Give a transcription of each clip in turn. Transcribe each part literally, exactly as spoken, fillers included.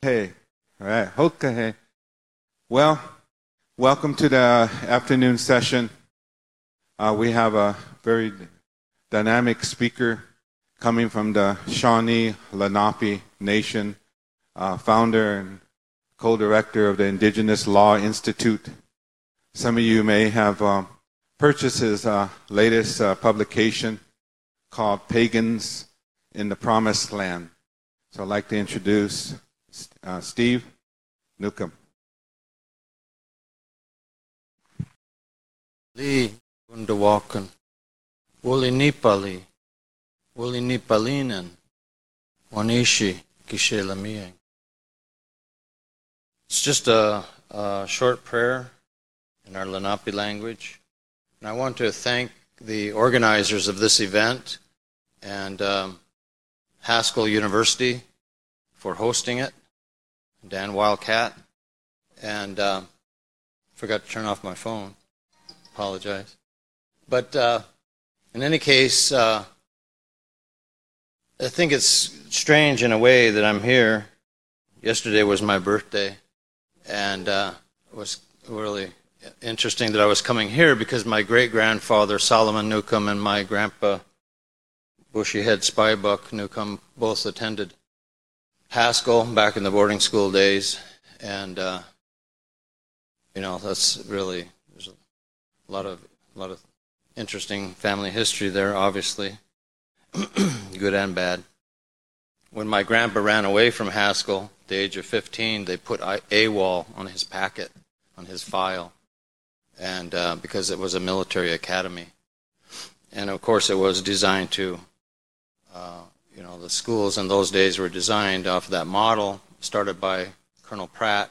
Hey, all right, Hokahe. Well, welcome to the afternoon session. Uh, we have a very dynamic speaker coming from the Shawnee Lenape Nation, uh, founder and co-director of the Indigenous Law Institute. Some of you may have um, purchased his uh, latest uh, publication called Pagans in the Promised Land. So I'd like to introduce uh, Steve Newcomb. Li Gundawakan, Wuli Nipali, Wuli Nipalinen, Wanishi Kishelamiang. It's just a, a short prayer in our Lenape language. And I want to thank the organizers of this event and um, Haskell University for hosting it, Dan Wildcat, and uh, forgot to turn off my phone. Apologize. But uh, in any case, uh, I think it's strange in a way that I'm here. Yesterday was my birthday, and uh, it was really interesting that I was coming here because my great-grandfather, Solomon Newcomb, and my grandpa, Bushyhead Spybuck Newcomb, both attended Haskell back in the boarding school days, and uh, you know, that's really, there's a lot of a lot of interesting family history there, obviously, good and bad. When my grandpa ran away from Haskell at the age of fifteen, they put AWOL on his packet, on his file, and uh, because it was a military academy, and of course it was designed to. Uh, you know, the schools in those days were designed off that model, started by Colonel Pratt,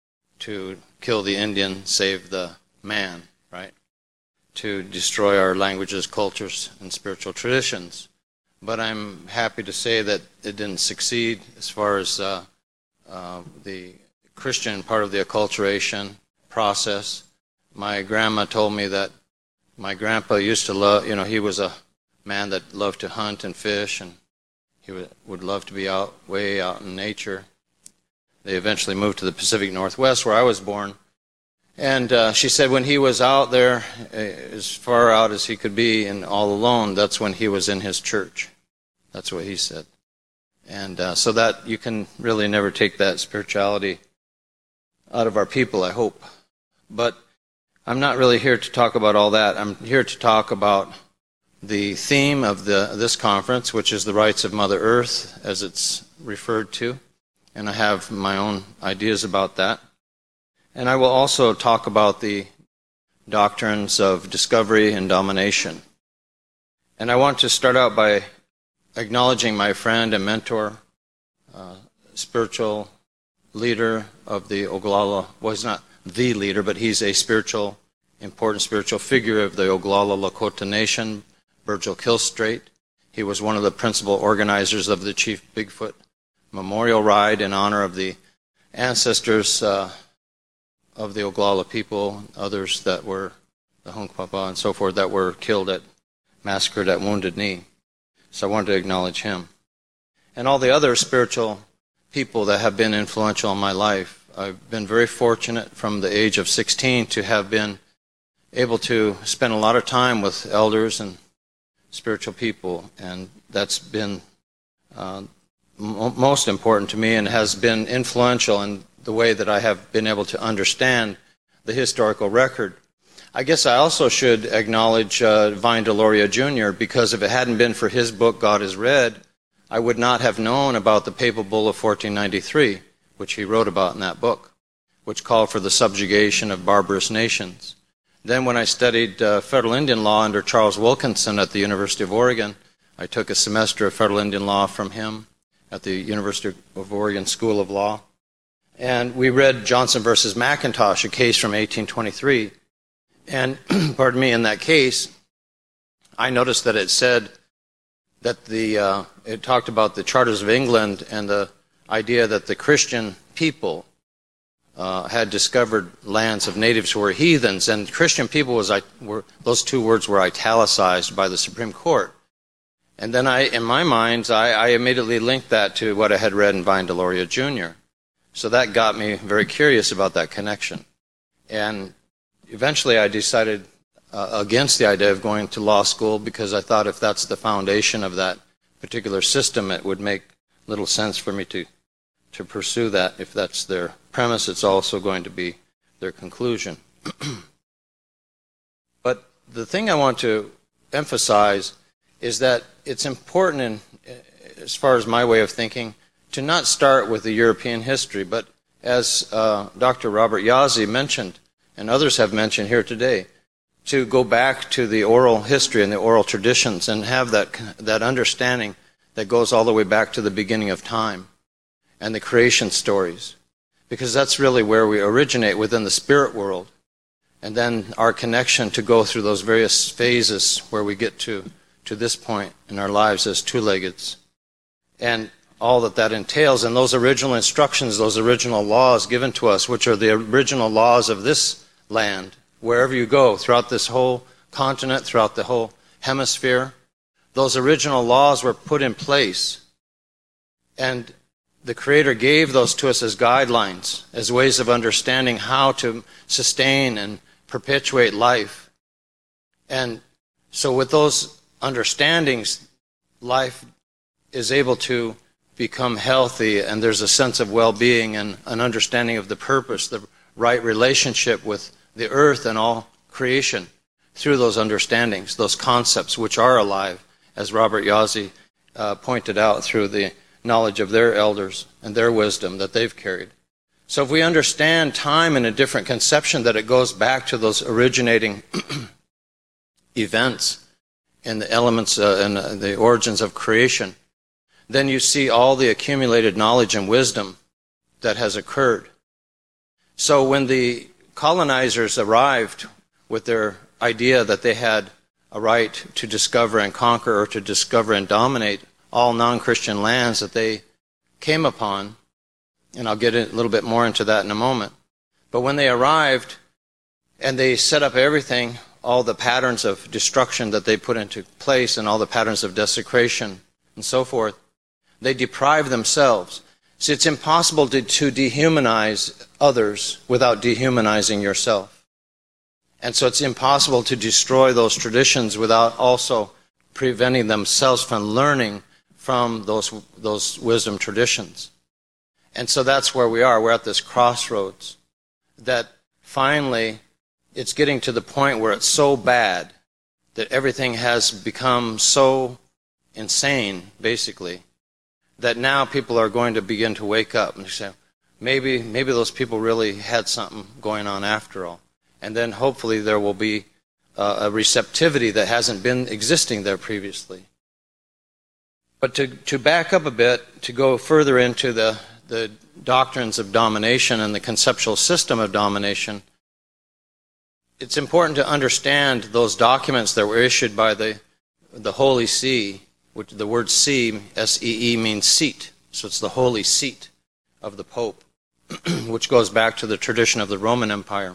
to kill the Indian, save the man, right? To destroy our languages, cultures, and spiritual traditions. But I'm happy to say that it didn't succeed as far as uh, uh, the Christian part of the acculturation process. My grandma told me that my grandpa used to love, you know, he was a man that loved to hunt and fish, and he would, would love to be out, way out in nature. They eventually moved to the Pacific Northwest, where I was born. And uh, she said when he was out there, uh, as far out as he could be and all alone, that's when he was in his church. That's what he said. And uh, so that you can really never take that spirituality out of our people, I hope. But I'm not really here to talk about all that. I'm here to talk about the theme of the this conference, which is the rights of Mother Earth, as it's referred to. And I have my own ideas about that. And I will also talk about the doctrines of discovery and domination. And I want to start out by acknowledging my friend and mentor, uh, spiritual leader of the Oglala. Well, he's not the leader, but he's a spiritual, important spiritual figure of the Oglala Lakota Nation, Virgil Kilstraight. He was one of the principal organizers of the Chief Bigfoot Memorial Ride in honor of the ancestors uh, of the Oglala people, others that were, the Hunkpapa and so forth, that were killed at, massacred at Wounded Knee. So I wanted to acknowledge him. And all the other spiritual people that have been influential in my life. I've been very fortunate from the age of sixteen to have been able to spend a lot of time with elders and spiritual people, and that's been uh, m- most important to me and has been influential in the way that I have been able to understand the historical record. I guess I also should acknowledge uh, Vine Deloria Junior, because if it hadn't been for his book, God is Red, I would not have known about the Papal Bull of fourteen ninety-three, which he wrote about in that book, which called for the subjugation of barbarous nations. Then when I studied uh, federal Indian law under Charles Wilkinson at the University of Oregon, I took a semester of federal Indian law from him at the University of Oregon School of Law. And we read Johnson versus McIntosh, a case from eighteen twenty-three. And, pardon me, in that case, I noticed that it said that the, uh, it talked about the Charters of England and the idea that the Christian people Uh, had discovered lands of natives who were heathens, and Christian people was were those two words were italicized by the Supreme Court. And then I, in my mind, I, I immediately linked that to what I had read in Vine Deloria Junior So that got me very curious about that connection. And eventually I decided uh, against the idea of going to law school, because I thought if that's the foundation of that particular system, it would make little sense for me to, to pursue that. If that's their premise, it's also going to be their conclusion. But the thing I want to emphasize is that it's important, in, as far as my way of thinking, to not start with the European history, but as uh, Doctor Robert Yazzie mentioned, and others have mentioned here today, to go back to the oral history and the oral traditions and have that, that understanding that goes all the way back to the beginning of time and the creation stories, because that's really where we originate within the spirit world, and then our connection to go through those various phases where we get to, to this point in our lives as two-leggeds, and all that that entails, and those original instructions, those original laws given to us, which are the original laws of this land, wherever you go, throughout this whole continent, throughout the whole hemisphere, those original laws were put in place, and the Creator gave those to us as guidelines, as ways of understanding how to sustain and perpetuate life. And so with those understandings, life is able to become healthy, and there's a sense of well-being and an understanding of the purpose, the right relationship with the earth and all creation through those understandings, those concepts which are alive, as Robert Yazzie uh, pointed out, through the knowledge of their elders and their wisdom that they've carried. So if we understand time in a different conception, that it goes back to those originating events and the elements uh, and uh, the origins of creation, then you see all the accumulated knowledge and wisdom that has occurred. So when the colonizers arrived with their idea that they had a right to discover and conquer, or to discover and dominate all non-Christian lands that they came upon, and I'll get a little bit more into that in a moment, but when they arrived and they set up everything, all the patterns of destruction that they put into place and all the patterns of desecration and so forth, they deprive themselves. See, it's impossible to, to dehumanize others without dehumanizing yourself. And so it's impossible to destroy those traditions without also preventing themselves from learning from those, those wisdom traditions. And so that's where we are. We're at this crossroads that finally it's getting to the point where it's so bad that everything has become so insane, basically, that now people are going to begin to wake up and say, maybe, maybe those people really had something going on after all. And then hopefully there will be uh, a receptivity that hasn't been existing there previously. But to, to back up a bit, to go further into the, the doctrines of domination and the conceptual system of domination, it's important to understand those documents that were issued by the, the Holy See, which the word see, S E E, means seat. So it's the holy seat of the Pope, which goes back to the tradition of the Roman Empire.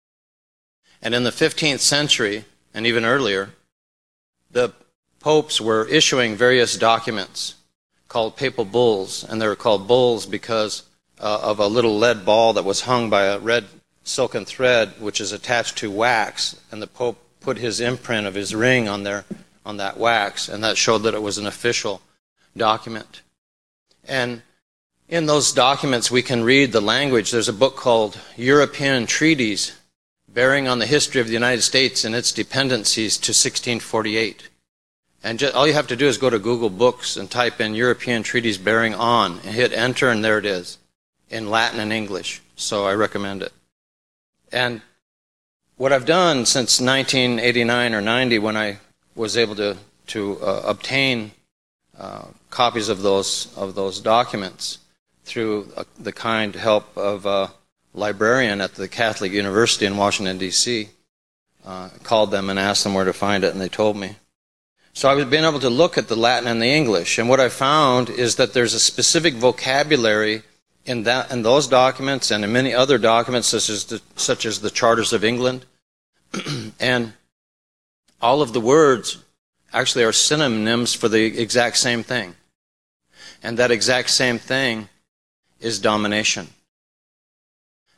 And in the fifteenth century, and even earlier, the popes were issuing various documents called papal bulls, and they were called bulls because uh, of a little lead ball that was hung by a red silken thread, which is attached to wax, and the Pope put his imprint of his ring on there, on that wax, and that showed that it was an official document. And in those documents we can read the language. There's a book called European Treaties, bearing on the history of the United States and its dependencies to sixteen forty-eight. And just, all you have to do is go to Google Books and type in European Treaties bearing on, and hit enter, and there it is, in Latin and English. So I recommend it. And what I've done since nineteen eighty-nine or ninety, when I was able to, to uh, obtain uh, copies of those, of those documents through uh, the kind help of a librarian at the Catholic University in Washington, D C, uh, called them and asked them where to find it, and they told me. So I've been able to look at the Latin and the English, and what I found is that there's a specific vocabulary in that, in those documents, and in many other documents, such as the, such as the Charters of England, and all of the words actually are synonyms for the exact same thing. And that exact same thing is domination.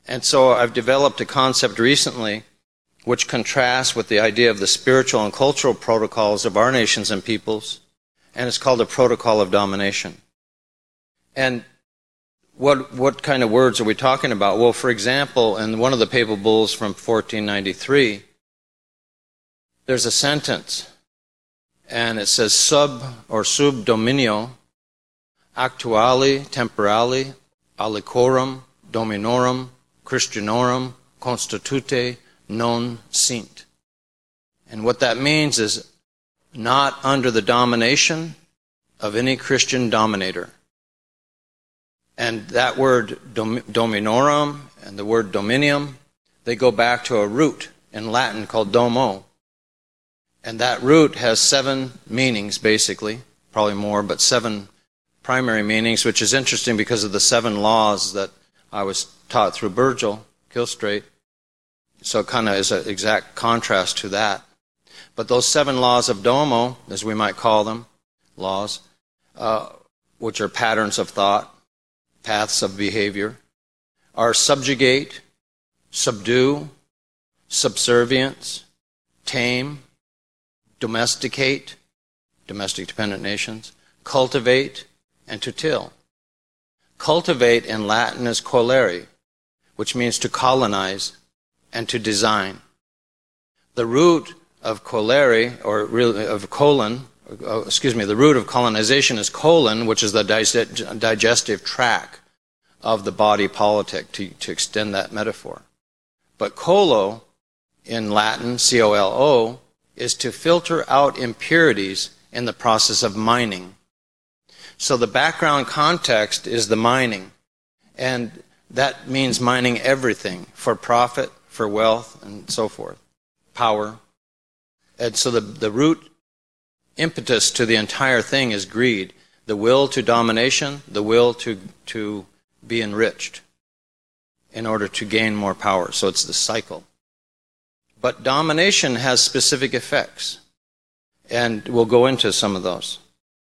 And so I've developed a concept recently which contrasts with the idea of the spiritual and cultural protocols of our nations and peoples, and it's called a protocol of domination. And what what kind of words are we talking about? Well, for example, in one of the papal bulls from fourteen ninety-three, there's a sentence, and it says, sub or sub dominio actuali temporali alicorum dominorum Christianorum constitute non sint. And what that means is not under the domination of any Christian dominator. And that word dom- dominorum and the word dominium, they go back to a root in Latin called domo. And that root has seven meanings, basically, probably more, but seven primary meanings, which is interesting because of the seven laws that I was taught through Virgil Kilstraight. So it kind of is an exact contrast to that. But those seven laws of domo, as we might call them, laws, uh, which are patterns of thought, paths of behavior, are subjugate, subdue, subservience, tame, domesticate, domestic dependent nations, cultivate, and to till. Cultivate in Latin is colere, which means to colonize and to design. The root of colere, or really of colon, excuse me, the root of colonization is colon, which is the digestive tract of the body politic, to, to extend that metaphor. But colo, in Latin, C O L O, is to filter out impurities in the process of mining. So the background context is the mining, and that means mining everything for profit, for wealth, and so forth, power. And so the, the root impetus to the entire thing is greed, the will to domination, the will to, to be enriched in order to gain more power. So it's the cycle. But domination has specific effects, and we'll go into some of those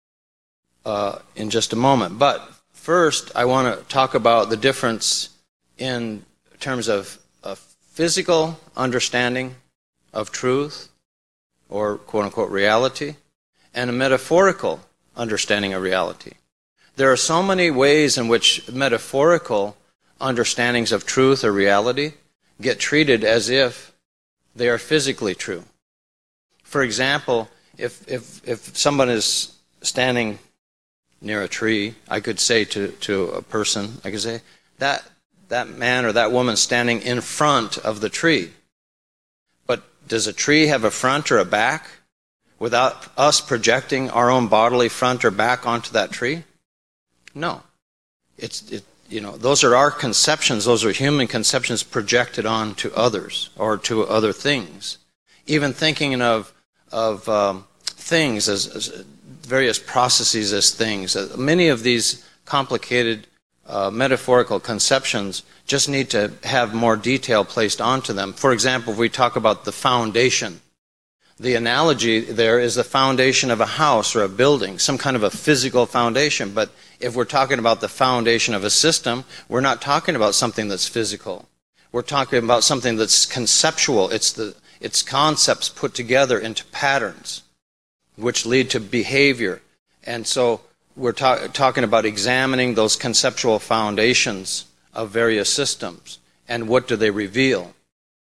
uh, in just a moment. But first, I want to talk about the difference in terms of a physical understanding of truth, or quote-unquote reality, and a metaphorical understanding of reality. There are so many ways in which metaphorical understandings of truth or reality get treated as if they are physically true. For example, if if if someone is standing near a tree, I could say to, to a person, I could say, that that man or that woman standing in front of the tree. But does a tree have a front or a back without us projecting our own bodily front or back onto that tree? No. It's it you know, those are our conceptions, those are human conceptions projected onto others or to other things. Even thinking of of um, things as, as various processes as things. Uh, many of these complicated uh, metaphorical conceptions just need to have more detail placed onto them. For example, if we talk about the foundation, the analogy there is the foundation of a house or a building, some kind of a physical foundation. But if we're talking about the foundation of a system, we're not talking about something that's physical. We're talking about something that's conceptual. It's the it's concepts put together into patterns, which lead to behavior. And so we're ta- talking about examining those conceptual foundations of various systems, and what do they reveal.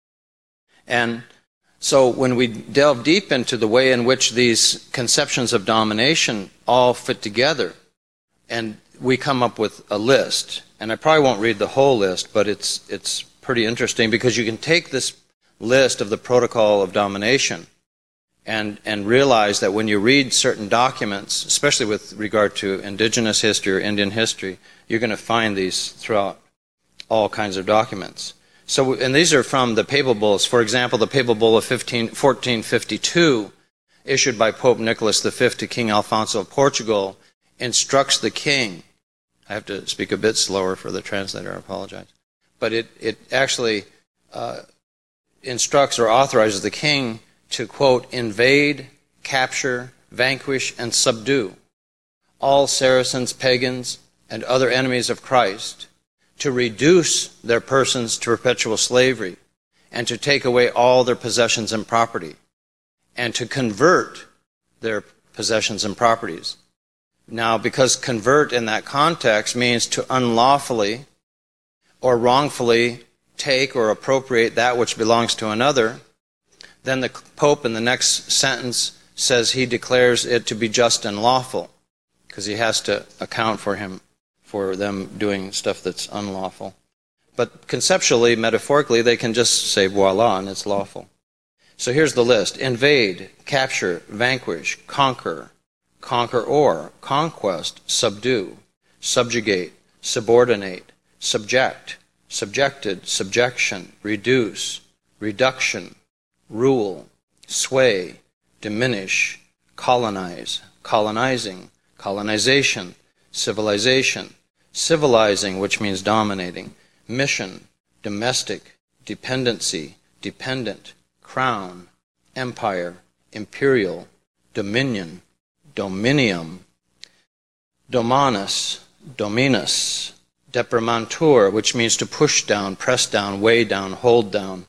And so when we delve deep into the way in which these conceptions of domination all fit together, and we come up with a list, and I probably won't read the whole list, but it's it's pretty interesting because you can take this list of the protocol of domination and and realize that when you read certain documents, especially with regard to indigenous history or Indian history, you're going to find these throughout all kinds of documents. So, and these are from the papal bulls. For example, the papal bull of fourteen fifty-two, issued by Pope Nicholas the Fifth to King Alfonso of Portugal, instructs the king. I have to speak a bit slower for the translator, I apologize. But it, it actually uh, instructs or authorizes the king to, quote, invade, capture, vanquish, and subdue all Saracens, pagans, and other enemies of Christ, to reduce their persons to perpetual slavery, and to take away all their possessions and property, and to convert their possessions and properties. Now, because convert in that context means to unlawfully or wrongfully take or appropriate that which belongs to another, then the Pope in the next sentence says he declares it to be just and lawful, because he has to account for him, for them doing stuff that's unlawful. But conceptually, metaphorically, they can just say voila, and it's lawful. So here's the list: invade, capture, vanquish, conquer, conquer or, conquest, subdue, subjugate, subordinate, subject, subjected, subjection, reduce, reduction, rule, sway, diminish, colonize, colonizing, colonization, civilization, civilizing, which means dominating, mission, domestic, dependency, dependent, crown, empire, imperial, dominion, dominium, dominus, dominus, deprimantur, which means to push down, press down, weigh down, hold down,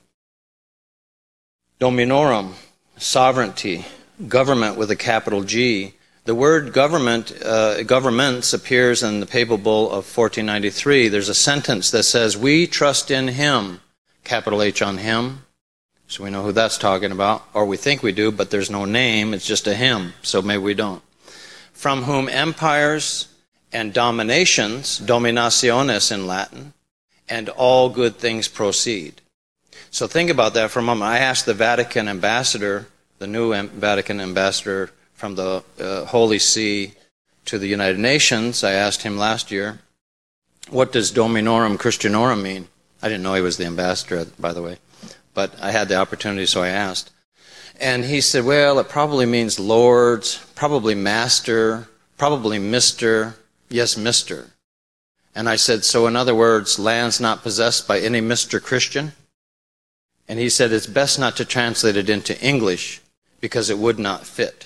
dominorum, sovereignty, government with a capital G. The word government, uh, governments appears in the Papal Bull of fourteen ninety-three. There's a sentence that says, "We trust in him," capital H on him. So we know who that's talking about, or we think we do, but there's no name, it's just a him, so maybe we don't. From whom empires and dominations, dominationes in Latin, and all good things proceed. So think about that for a moment. I asked the Vatican ambassador, the new Vatican ambassador from the uh, Holy See to the United Nations, I asked him last year, what does Dominorum Christianorum mean? I didn't know he was the ambassador, by the way, but I had the opportunity, so I asked. And he said, well, it probably means lords, probably master, probably mister, yes, mister. And I said, so in other words, land's not possessed by any Mister Christian? And he said, it's best not to translate it into English because it would not fit.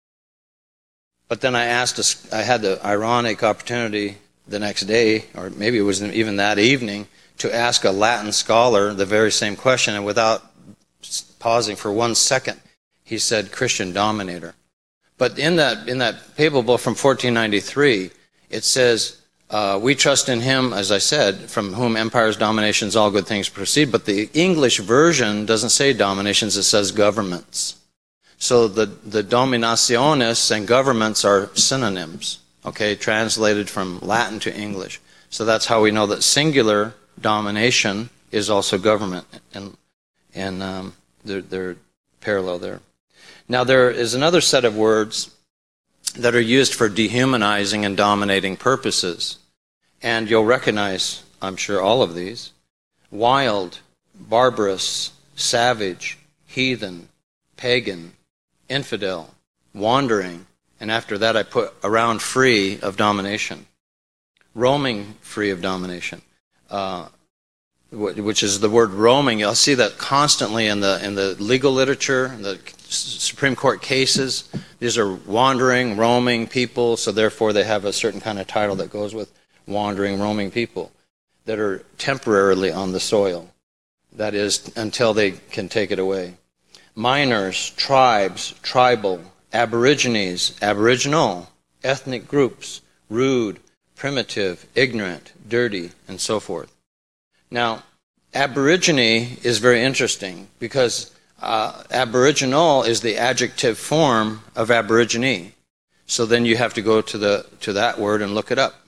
But then I asked, I had the ironic opportunity the next day, or maybe it was even that evening, to ask a Latin scholar the very same question, and without pausing for one second, he said Christian dominator. But in that in that papal bull from fourteen ninety-three, it says, uh, we trust in him, as I said, from whom empires, dominations, all good things proceed. But the English version doesn't say dominations, it says governments. So the, the dominationes and governments are synonyms, okay, translated from Latin to English. So that's how we know that singular domination is also government, and, and um, they're, they're parallel there. Now there is another set of words that are used for dehumanizing and dominating purposes. And you'll recognize, I'm sure, all of these. Wild, barbarous, savage, heathen, pagan, infidel, wandering, and after that I put around free of domination. Roaming free of domination. Uh, which is the word roaming. You'll see that constantly in the in the legal literature, in the Supreme Court cases. These are wandering, roaming people, so therefore they have a certain kind of title that goes with wandering, roaming people that are temporarily on the soil. That is, until they can take it away. Minors, tribes, tribal, aborigines, aboriginal, ethnic groups, rude, primitive, ignorant, dirty, and so forth. Now, aborigine is very interesting because uh, aboriginal is the adjective form of aborigine. So then you have to go to the to that word and look it up.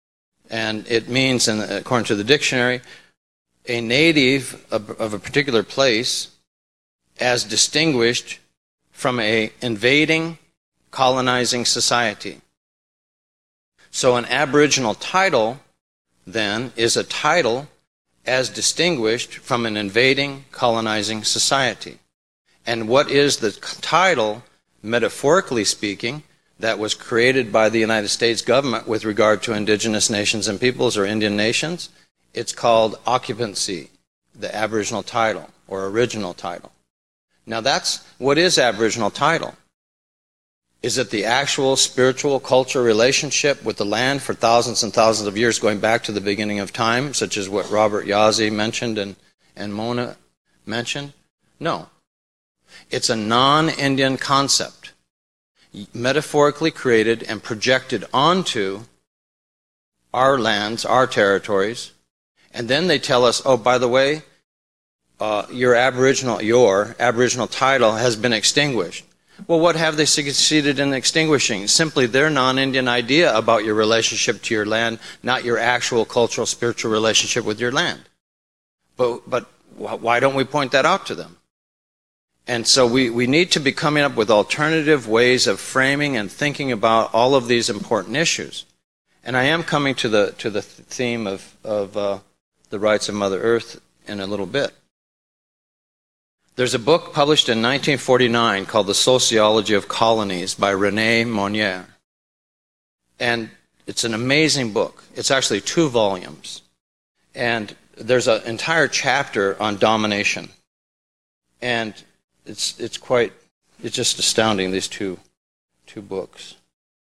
And it means, in, according to the dictionary, a native of, of a particular place as distinguished from a invading, colonizing society. So an aboriginal title, then, is a title as distinguished from an invading, colonizing society. And what is the title, metaphorically speaking, that was created by the United States government with regard to indigenous nations and peoples or Indian nations? It's called occupancy, the Aboriginal title or original title. Now that's, what is Aboriginal title? Is it the actual spiritual cultural relationship with the land for thousands and thousands of years going back to the beginning of time, such as what Robert Yazzie mentioned and, and Mona mentioned? No. It's a non-Indian concept, metaphorically created and projected onto our lands, our territories, and then they tell us, oh, by the way, uh, your Aboriginal, your Aboriginal title has been extinguished. Well, what have they succeeded in extinguishing? Simply their non-Indian idea about your relationship to your land, not your actual cultural, spiritual relationship with your land. But, but why don't we point that out to them? And so we, we need to be coming up with alternative ways of framing and thinking about all of these important issues. And I am coming to the, to the theme of, of uh, the rights of Mother Earth in a little bit. There's a book published in nineteen forty-nine called The Sociology of Colonies by René Monnier. And it's an amazing book. It's actually two volumes. And there's an entire chapter on domination. And it's it's quite, it's just astounding, these two, two books.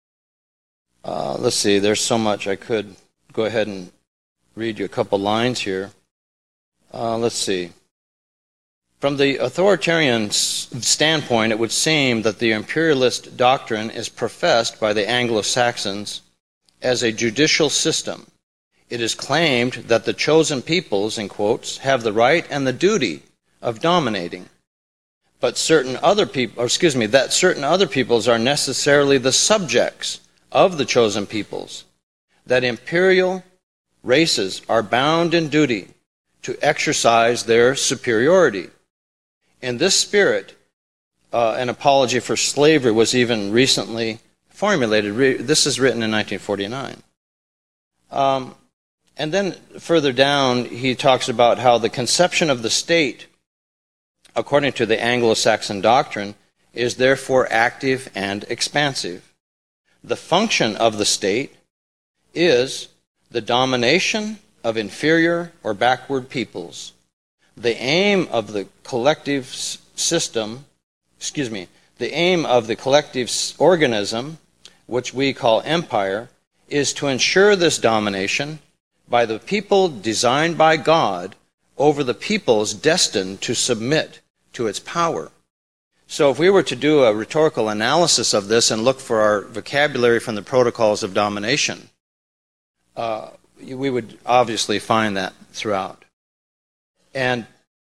Uh, let's see, there's so much I could go ahead and read you a couple lines here. Uh, let's see. From the authoritarian standpoint, it would seem that the imperialist doctrine is professed by the Anglo-Saxons as a judicial system. It is claimed that the chosen peoples, in quotes, have the right and the duty of dominating. But certain other people, or excuse me, that certain other peoples are necessarily the subjects of the chosen peoples. That imperial races are bound in duty to exercise their superiority. In this spirit, uh, an apology for slavery was even recently formulated. Re- this is written in nineteen forty-nine. Um, and then further down, he talks about how the conception of the state, according to the Anglo-Saxon doctrine, is therefore active and expansive. The function of the state is the domination of inferior or backward peoples. The aim of the collective system, excuse me, the aim of the collective organism, which we call empire, is to ensure this domination by the people designed by God over the peoples destined to submit to its power. So if we were to do a rhetorical analysis of this and look for our vocabulary from the protocols of domination, uh, we would obviously find that throughout. And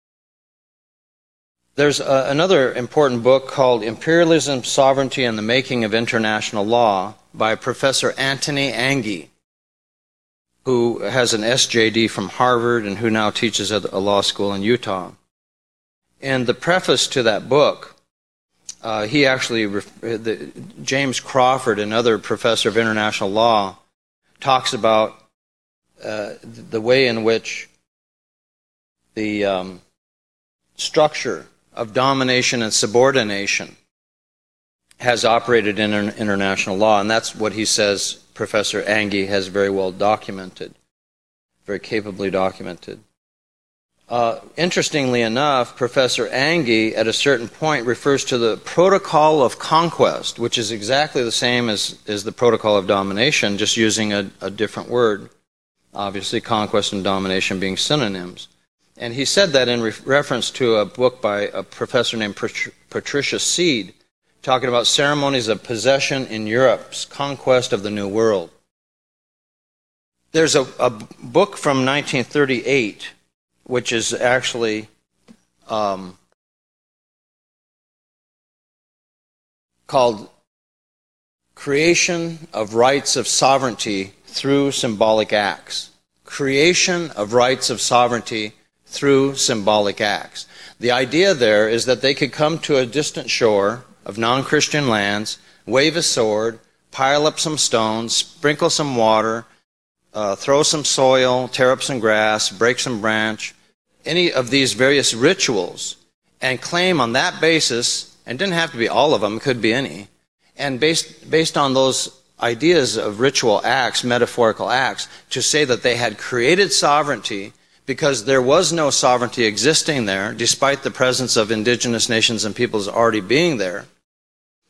there's a, another important book called Imperialism, Sovereignty, and the Making of International Law by Professor Anthony Anghie, who has an S J D from Harvard and who now teaches at a law school in Utah. In the preface to that book, uh, he actually, the, James Crawford, another professor of international law, talks about uh, the way in which the um, structure of domination and subordination has operated in international law, and that's what he says Professor Anghie has very well documented, very capably documented. Uh, interestingly enough, Professor Anghie at a certain point refers to the protocol of conquest, which is exactly the same as, as the protocol of domination, just using a, a different word. Obviously, conquest and domination being synonyms. And he said that in re- reference to a book by a professor named Pat- Patricia Seed, talking about ceremonies of possession in Europe's conquest of the New World. There's a, a book from nineteen thirty-eight, which is actually um, called Creation of Rights of Sovereignty Through Symbolic Acts. Creation of Rights of Sovereignty through symbolic acts. The idea there is that they could come to a distant shore of non-Christian lands, wave a sword, pile up some stones, sprinkle some water, uh, throw some soil, tear up some grass, break some branch, any of these various rituals, and claim on that basis, and it didn't have to be all of them, it could be any, and based, based on those ideas of ritual acts, metaphorical acts, to say that they had created sovereignty because there was no sovereignty existing there, despite the presence of indigenous nations and peoples already being there.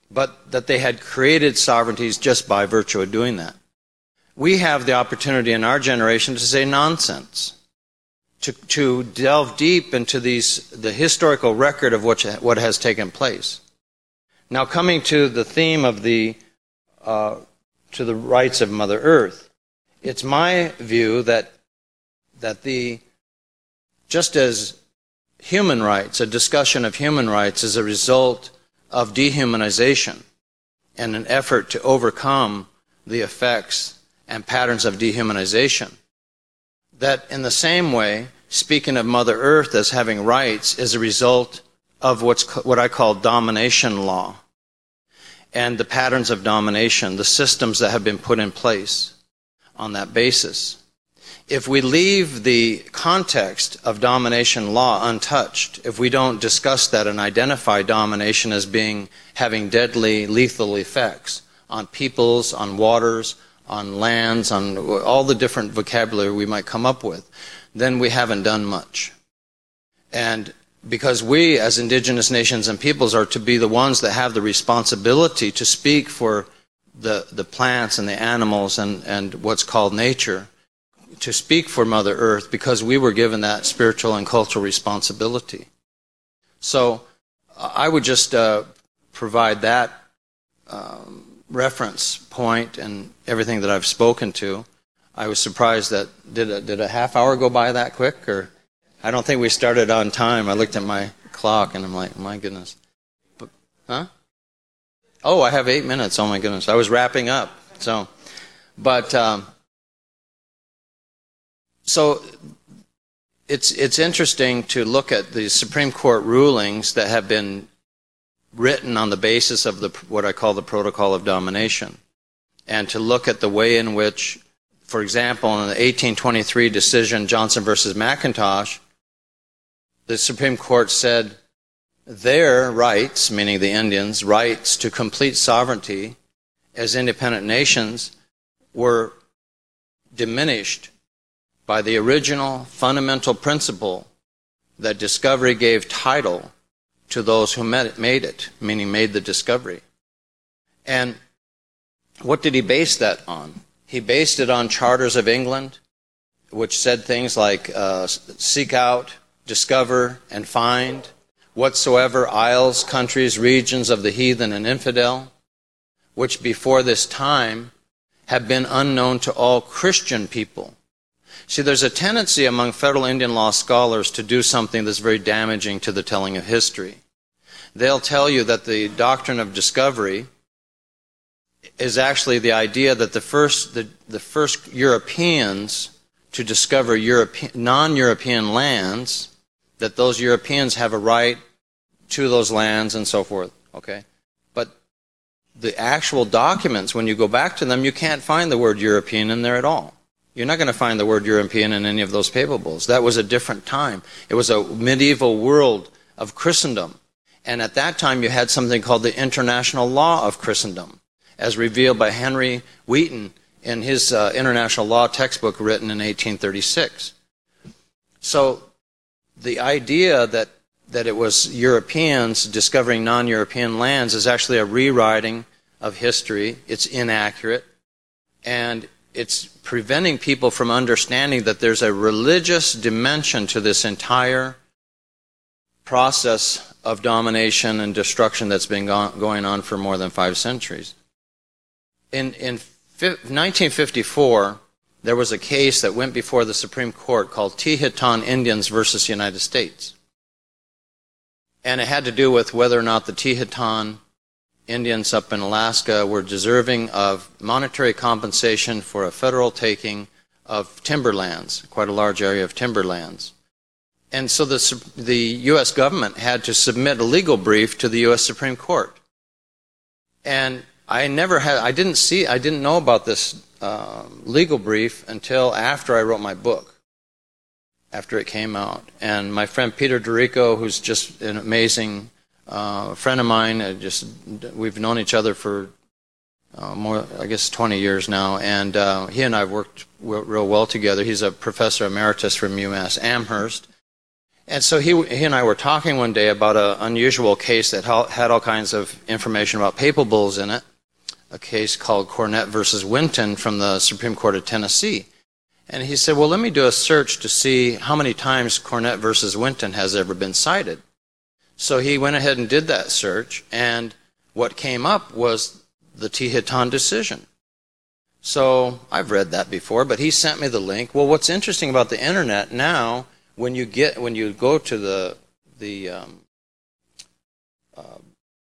but that they had created sovereignties just by virtue of doing that. We have the opportunity in our generation to say nonsense, to, to delve deep into these, the historical record of what, what has taken place. Now, coming to the theme of the, uh, to the rights of Mother Earth, it's my view that, that the, just as human rights, a discussion of human rights is a result of dehumanization and an effort to overcome the effects and patterns of dehumanization, that in the same way, speaking of Mother Earth as having rights is a result of what's what I call domination law and the patterns of domination, the systems that have been put in place on that basis. If we leave the context of domination law untouched, if we don't discuss that and identify domination as being having deadly, lethal effects on peoples, on waters, on lands, on all the different vocabulary we might come up with, then we haven't done much. And because we, as indigenous nations and peoples, are to be the ones that have the responsibility to speak for the, the plants and the animals and, and what's called nature, to speak for Mother Earth, because we were given that spiritual and cultural responsibility. So I would just uh, provide that um, reference point and everything that I've spoken to. I was surprised that, did a, did a half hour go by that quick? Or I don't think we started on time. I looked at my clock and I'm like, my goodness. But, huh? Oh, I have eight minutes. Oh my goodness. I was wrapping up. So, but, um, so it's, it's interesting to look at the Supreme Court rulings that have been written on the basis of the, what I call the Protocol of Domination, and to look at the way in which, for example, in the eighteen twenty-three decision, Johnson versus McIntosh, the Supreme Court said their rights, meaning the Indians' rights to complete sovereignty as independent nations, were diminished by the original fundamental principle that discovery gave title to those who made it, meaning made the discovery. And what did he base that on? He based it on charters of England, which said things like uh, seek out, discover, and find whatsoever isles, countries, regions of the heathen and infidel, which before this time have been unknown to all Christian people. See, there's a tendency among federal Indian law scholars to do something that's very damaging to the telling of history. They'll tell you that the doctrine of discovery is actually the idea that the first, the, the first Europeans to discover Europe, non-European lands, that those Europeans have a right to those lands and so forth. Okay? But the actual documents, when you go back to them, you can't find the word European in there at all. You're not going to find the word European in any of those papables. That was a different time. It was a medieval world of Christendom. And at that time, you had something called the International Law of Christendom, as revealed by Henry Wheaton in his uh, International Law textbook written in eighteen thirty-six. So the idea that, that it was Europeans discovering non-European lands is actually a rewriting of history. It's inaccurate. And it's preventing people from understanding that there's a religious dimension to this entire process of domination and destruction that's been go going on for more than five centuries. In, in nineteen fifty-four, there was a case that went before the Supreme Court called Tehitan Indians versus United States. And it had to do with whether or not the Tehitan Indians up in Alaska were deserving of monetary compensation for a federal taking of timberlands, quite a large area of timberlands. And so the, the U S government had to submit a legal brief to the U S Supreme Court. And I never had, I didn't see, I didn't know about this uh, legal brief until after I wrote my book, after it came out. And my friend Peter Dorico, who's just an amazing uh, friend of mine, uh, just we've known each other for uh, more, I guess, twenty years now, and uh, he and I have worked real well together. He's a professor emeritus from UMass Amherst. And so he, he and I were talking one day about an unusual case that had all kinds of information about papal bulls in it, a case called Cornett versus Winton from the Supreme Court of Tennessee. And he said, well, let me do a search to see how many times Cornett versus Winton has ever been cited. So he went ahead and did that search, and what came up was the Tehetan decision. So I've read that before, but he sent me the link. Well, what's interesting about the internet now, when you get when you go to the the um, uh,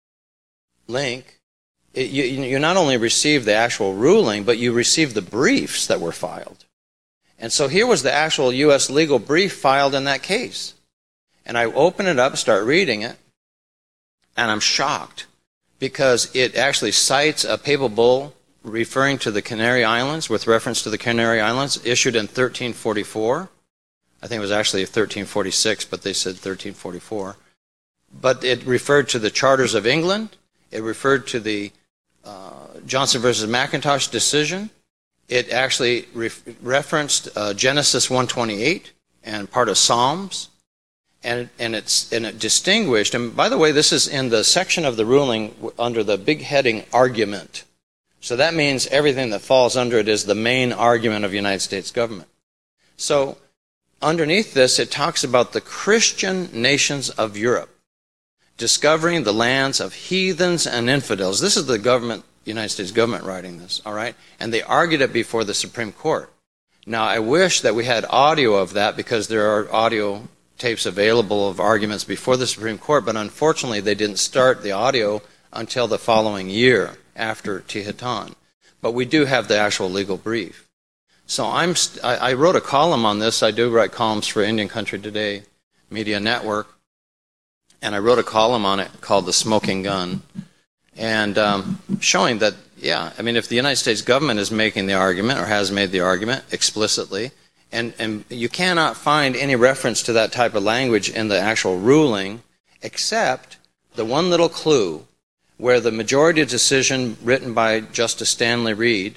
link, it, you you not only receive the actual ruling, but you receive the briefs that were filed. And so here was the actual U S legal brief filed in that case. And I open it up, start reading it, and I'm shocked because it actually cites a papal bull referring to the Canary Islands, with reference to the Canary Islands, issued in thirteen forty-four. I think it was actually thirteen forty-six, but they said thirteen forty-four. But it referred to the charters of England. It referred to the uh, Johnson versus McIntosh decision. It actually re- referenced uh, Genesis one twenty-eight and part of Psalms. And, and, it's, and it distinguished, and by the way, this is in the section of the ruling under the big heading argument. So that means everything that falls under it is the main argument of the United States government. So underneath this, it talks about the Christian nations of Europe discovering the lands of heathens and infidels. This is the government, United States government writing this, all right? And they argued it before the Supreme Court. Now, I wish that we had audio of that, because there are audio tapes available of arguments before the Supreme Court, but unfortunately they didn't start the audio until the following year after Tehetan. But we do have the actual legal brief. So I'm st- I, I wrote a column on this. I do write columns for Indian Country Today Media Network, and I wrote a column on it called The Smoking Gun, and um, showing that, yeah, I mean, if the United States government is making the argument, or has made the argument explicitly, And, and you cannot find any reference to that type of language in the actual ruling, except the one little clue where the majority decision written by Justice Stanley Reed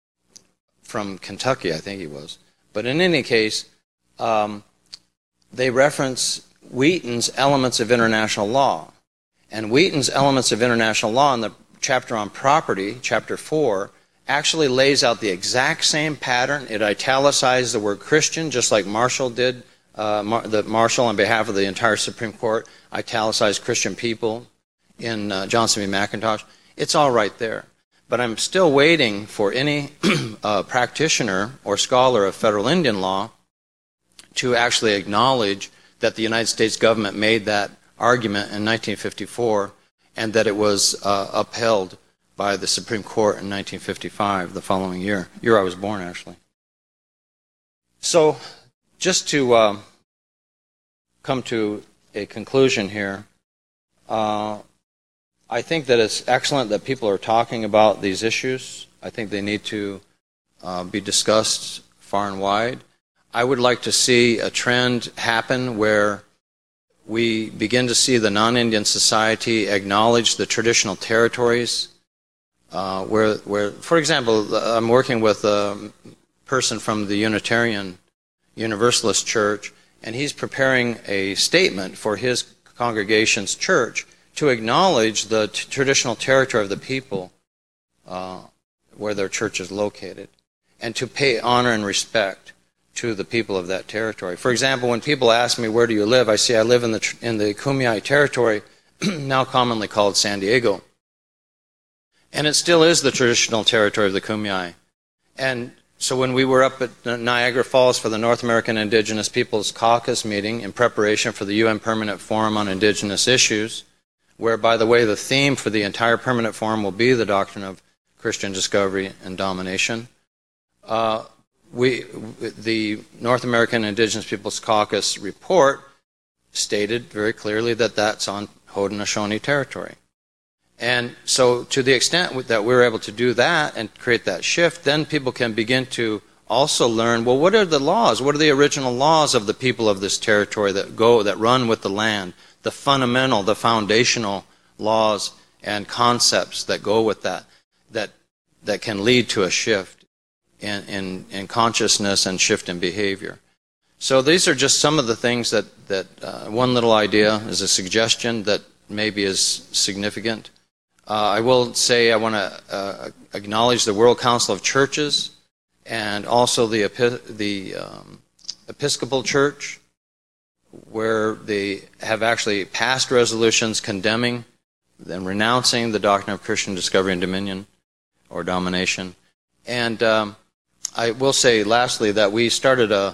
from Kentucky, I think he was. But in any case, um, they reference Wheaton's Elements of International Law. And Wheaton's Elements of International Law in the chapter on property, chapter four, actually lays out the exact same pattern. It italicized the word Christian, just like Marshall did. Uh, Mar- the Marshall, on behalf of the entire Supreme Court, italicized Christian people in uh, Johnson v. McIntosh. It's all right there. But I'm still waiting for any uh, practitioner or scholar of federal Indian law to actually acknowledge that the United States government made that argument in nineteen fifty-four, and that it was uh, upheld by the Supreme Court in nineteen fifty-five, the following year, year I was born, actually. So, just to uh, come to a conclusion here, uh, I think that it's excellent that people are talking about these issues. I think they need to uh, be discussed far and wide. I would like to see a trend happen where we begin to see the non-Indian society acknowledge the traditional territories. Uh, where, where, for example, I'm working with a person from the Unitarian Universalist Church, and he's preparing a statement for his congregation's church to acknowledge the t- traditional territory of the people uh, where their church is located, and to pay honor and respect to the people of that territory. For example, when people ask me, where do you live? I say, I live in the, tr- in the Kumeyaay territory, now commonly called San Diego. And it still is the traditional territory of the Kumeyaay. And so when we were up at Niagara Falls for the North American Indigenous Peoples Caucus meeting in preparation for the U N Permanent Forum on Indigenous Issues, where, by the way, the theme for the entire Permanent Forum will be the doctrine of Christian discovery and domination, uh, we, the North American Indigenous Peoples Caucus report stated very clearly that that's on Haudenosaunee territory. And so to the extent that we're able to do that and create that shift, then people can begin to also learn, well, what are the laws? What are the original laws of the people of this territory that go, that run with the land? The fundamental, the foundational laws and concepts that go with that, that, that can lead to a shift in, in, in consciousness and shift in behavior. So these are just some of the things that, that uh, one little idea is a suggestion that maybe is significant. Uh, I will say I want to uh, acknowledge the World Council of Churches and also the, the um, Episcopal Church, where they have actually passed resolutions condemning and renouncing the doctrine of Christian discovery and dominion, or domination. And um, I will say, lastly, that we started a,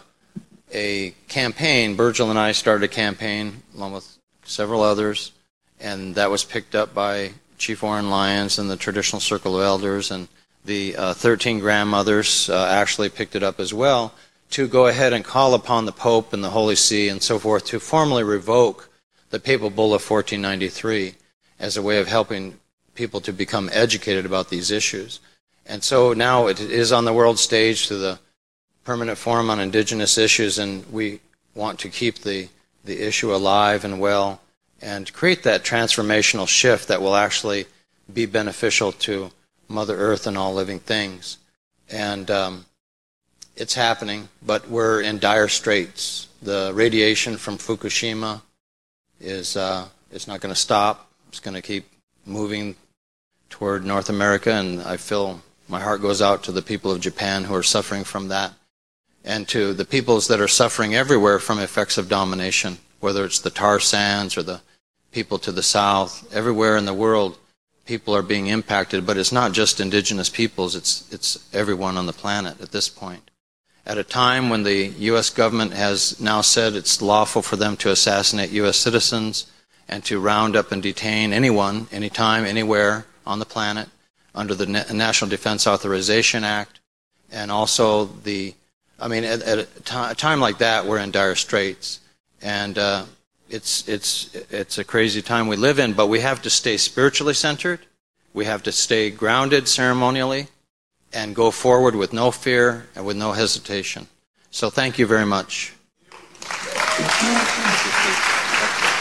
a campaign, Virgil and I started a campaign, along with several others, and that was picked up by Chief Warren Lyons and the Traditional Circle of Elders, and the uh, thirteen grandmothers uh, actually picked it up as well, to go ahead and call upon the Pope and the Holy See and so forth to formally revoke the Papal Bull of fourteen ninety-three as a way of helping people to become educated about these issues. And so now it is on the world stage through the Permanent Forum on Indigenous Issues, and we want to keep the, the issue alive and well and create that transformational shift that will actually be beneficial to Mother Earth and all living things. And um, it's happening, but we're in dire straits. The radiation from Fukushima is, uh, is not going to stop. It's going to keep moving toward North America, and I feel my heart goes out to the people of Japan who are suffering from that, and to the peoples that are suffering everywhere from effects of domination, whether it's the tar sands or the people to the south. Everywhere in the world, people are being impacted, but it's not just indigenous peoples, it's, it's everyone on the planet at this point. At a time when the U S government has now said it's lawful for them to assassinate U S citizens and to round up and detain anyone, anytime, anywhere on the planet under the National Defense Authorization Act, and also the, I mean, at, at a, t- a time like that, we're in dire straits, and uh, it's it's it's a crazy time we live in. But we have to stay spiritually centered, we have to stay grounded ceremonially, and go forward with no fear and with no hesitation. So, thank you very much. Thank you, Steve.